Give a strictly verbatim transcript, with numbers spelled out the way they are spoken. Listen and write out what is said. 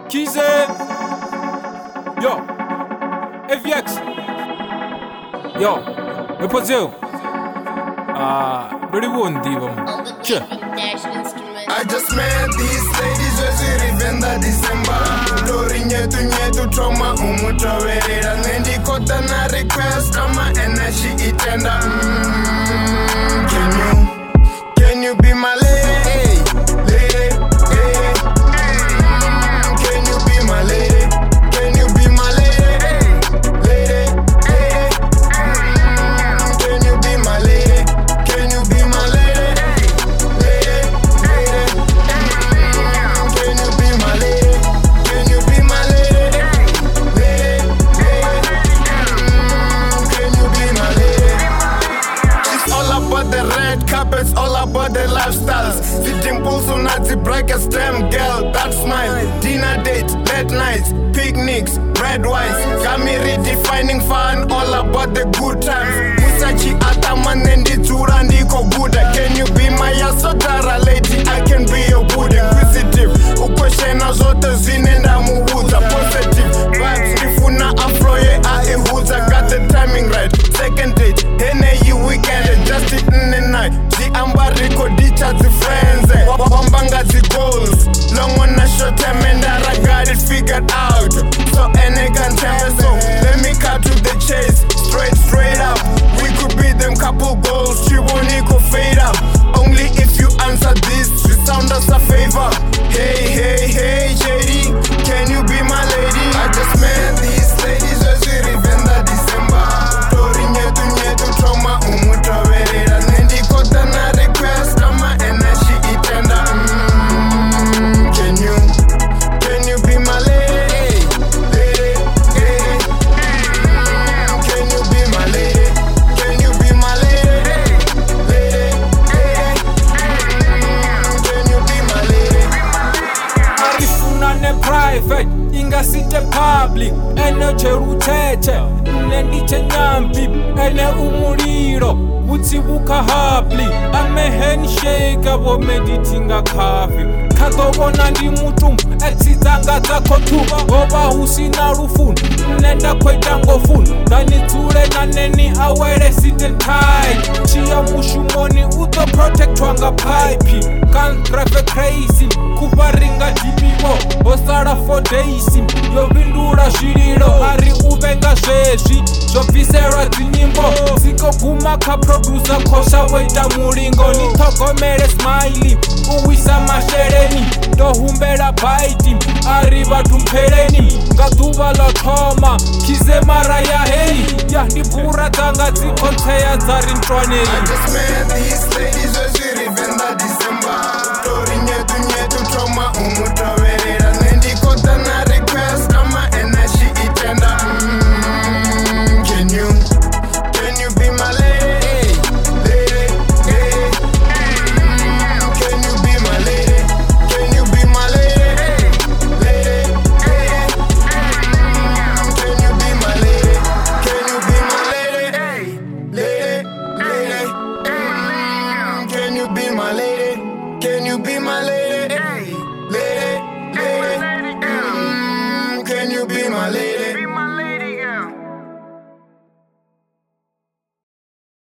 Kize. Yo. A V X. Yo. Repose. Ah, really won't diva. Sure. I just met these ladies as we live the December. Lori nyetu nyetu trauma umutraverera. Nendi kota na request ama energy itenda. Mm, can you, can you be my lady? Hey, lady, hey. Mm, can you be my lady? Can you be my lady? Hey, lady, hey. Mm, can you be my lady? Can you be my lady? Carpets all about the lifestyles. Sitting pools on the breakfast stem girl, that smile. Dinner dates, late nights, picnics, red wines. Got me redefining fun, all about the good times. Musachi ataman and the Turandiko Buddha. Can you be my Asotara lady? I can be your Buddha. Inquisitive, Ukoshena Zota Zinenda Muhuza. Positive vibes, Nifuna Afroye Aehuza. Got the timing right. Second date, Hene you weekend, just it in the night. Ziambariko dicha zi friends, wambanga zi goals. Long on a short time and I got it figured out. So any can tell so let me cut to the chase. Straight, straight up. We could beat them couple goals. She won't equal fade up. Only if you answer this, you sound us a favor. Hey, hey, hey, J D, can you be my lady? I just met these ladies as we live in the December. Tori nyetu nyetu trauma umutraverera. Nendi kota na request ama energy itenda. Mm, can you, can you be my lady? Hey, lady, hey. Mm, can you be my lady? Can you be my lady? Hey, lady, hey. Mm, can you be my lady? Arifuna ne private, inga site public. Ene cherucheche, nendi chenyambi. Ene umuriro, uti buka hapli. Ame handshake, abo meditinga kafi. Kagobona ndi mutum, exitanga zako tuba. Oba husina rufun, nenda kweta ngofun. Dani ture na neni awere site tight. Chia mushumoni uto protect wanga pipe. Can't drive crazy, kuparinga dibibo. Osara for days, yo vindura shiriro. Ari uvenga zvezvi, zobvisera dzinyimbo. Siko guma ka producer kosha weta mulingo. Nitogomere smiley, uwisa mashereni. Ndohumbera baiti, ari vatumpereni. Ngatuva la thoma, kize mara ya hei. Ya ndibura tanga zikonteya zari ntwaneni. I just met these ladies as we